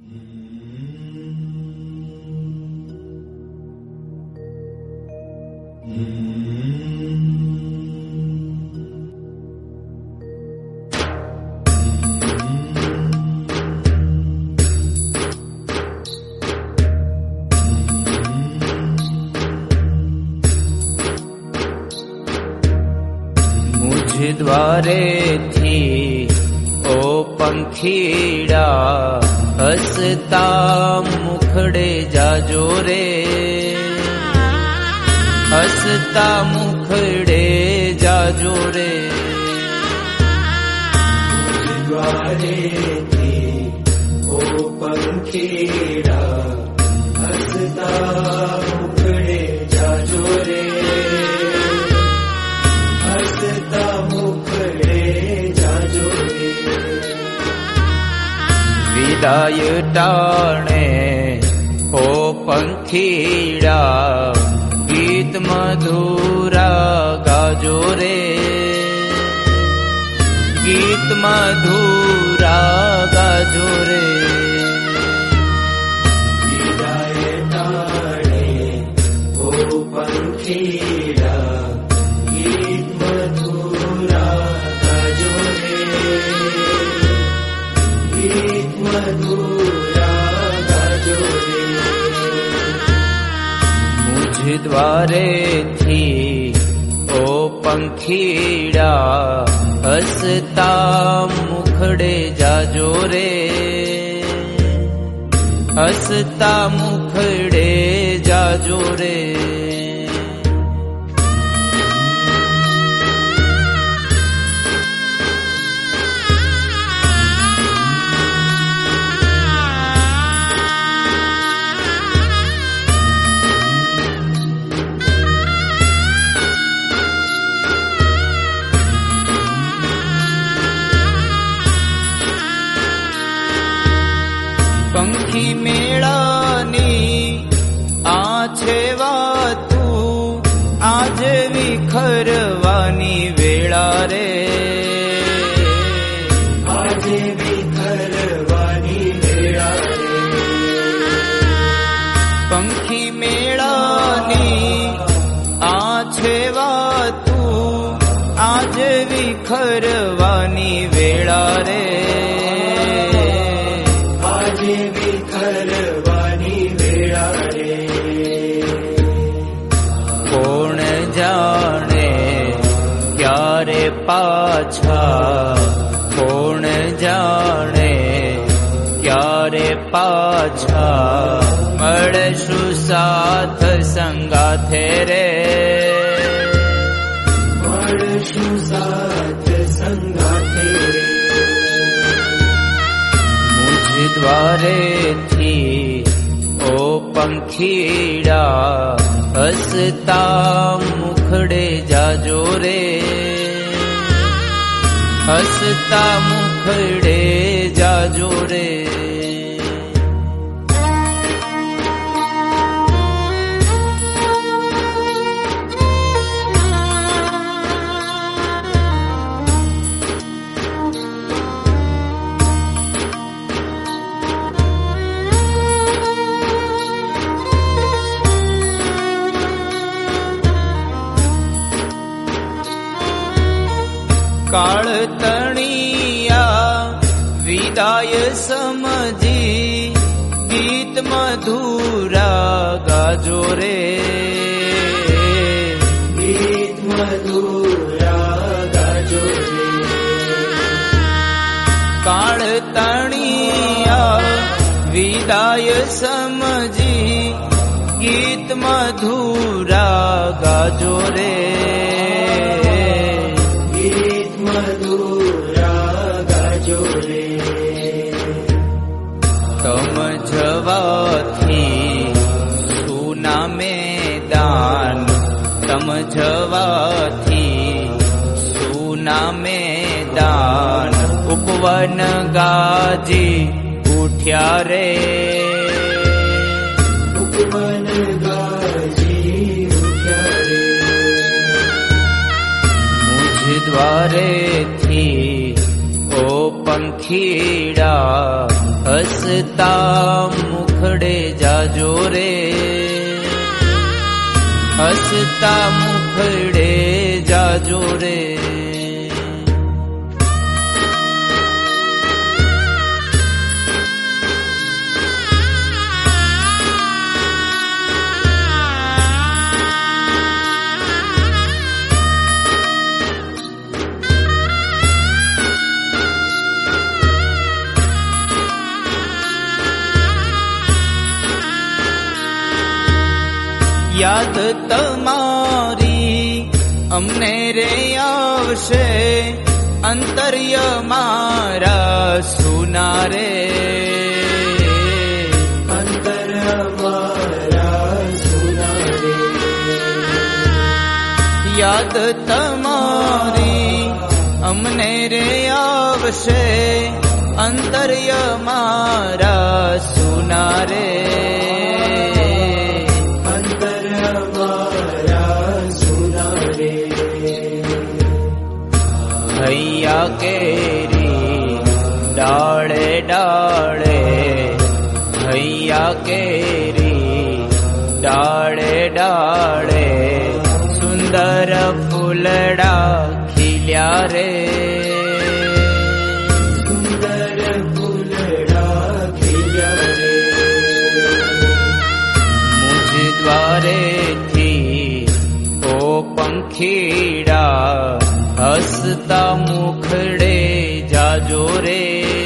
દ્વારે થી ઓ પંખીડા હસતા મુખડે જાજો રે, હસતા મુખડે જાજો રે. દ્વારે થી ઓ પંખીડા હસતા મુખડે જાજો રે, હસતા મુખડે જાજો રે. વિદાય ટાણે ઓ પંખીડા ગીત મધુરા ગાજો રે, ગીત મધુરા ગાજો રે. વિદાય ટાણે ઓ પંખીડા ગીત મધુરા ગાજો રે, ગીત મધુરા ગાજો રે. મુझ દ્વારે થી ઓ પંખીડા હસતા મુખડે જાજો રે, હસતા મુખડે જાજો રે. પંખી મેળાની આ છે વાતું, આજ વિખરવાની વેળા રે, આજે વિખરવાની વેળા રે. પંખી મેળાની આ છે વાતું, આજ વિખરવાની વેળા રે, આજે વિખરવાની વેળા રે. કોણ જાણે ક્યારે પાછા, કોણ જાણે ક્યારે પાછા મળશું સાથ સંગાથે રે, મળશું સાથ સંગાથે રે. દ્વારે થી ઓ પંખીડા હસતા મુખડે જાજો રે, હસતા મુખડે જાજો રે. કાળ તણિયા વિદાય સમજી ગીત મધુરા ગાજો રે, ગીત મધુરા ગાજો રે. કાળ તણિયા વિદાય સમજી ગીત મધુરા ગાજો રે, મધુરા ગાજો રે. તમ જવાથી સુના મેદાન, તમ જવાથી સુના મેદાન ઉપવન ગાજી ઉઠ્યા રે, ઉપવન ગાજી ઉઠ્યા રે. દ્વારે થી ઓ पंखीड़ा हसता मुखड़े जाजो रे, हसता मुखड़े जाजो रे। याद तमारी अमने रे आवशे, अंतर्य मारा सुना रे, अंतर्य मारा सुना रे। याद तमारी अमने रे आवशे, अंतर्य मारा सुना रे, हैया केरी डाले डाले, हैया केरी डाले डाले, सुंदर फूलड़ा खिल्या रे, सुंदर फूलड़ा खिल्या रे। मुझ द्वारे थी ओ पंखीड़ा हसता मुखड़े जाजो रे,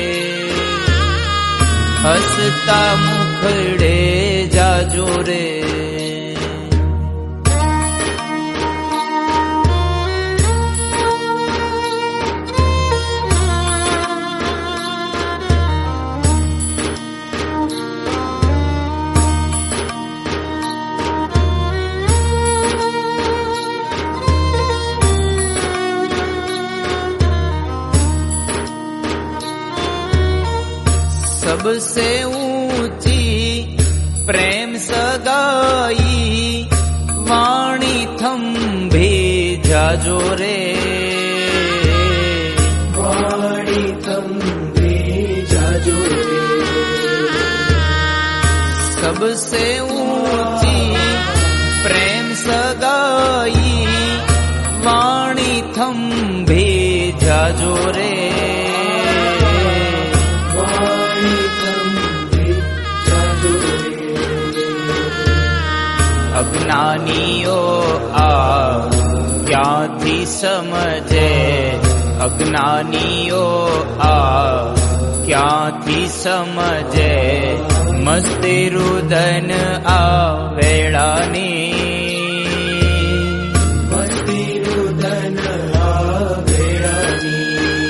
हसता मुखड़े जाजो रे। सबसे ऊंची प्रेम सगाई, वाणी थंभी जाजो रे, वाणी थंभी जाजो रे। सबसे ऊंची प्रेम सगाई, वाणी थंभी जाजो रे, अज्ञानियो आ क्यांथी समझे, अज्ञानियो आ क्यांथी समझे, मस्ती रुदन आ वेळानी, मस्ती रुदन आ वेळानी।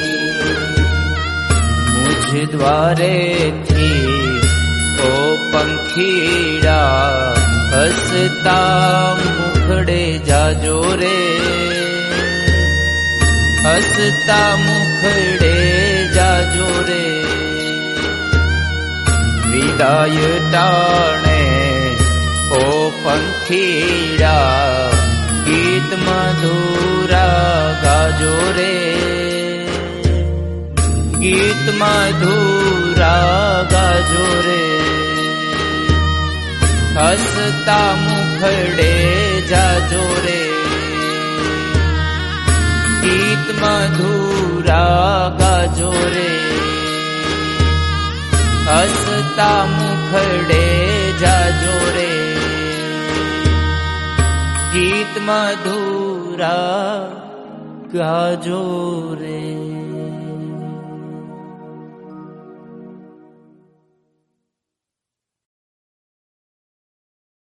मुझ द्वारे थी ओ पंखीड़ा हसता मुखड़े जाजो रे, हसता मुखड़े जाजो रे। विदाय टाणे ओ पंखीड़ा गीत मधुरा गाजो रे, गीत मधुरा गाजो रे। हसता मुखड़े जाजो रे, गीत मधुरा गाजो रे। हसता मुखड़े जाजो रे, गीत मधुरा गाजो रे।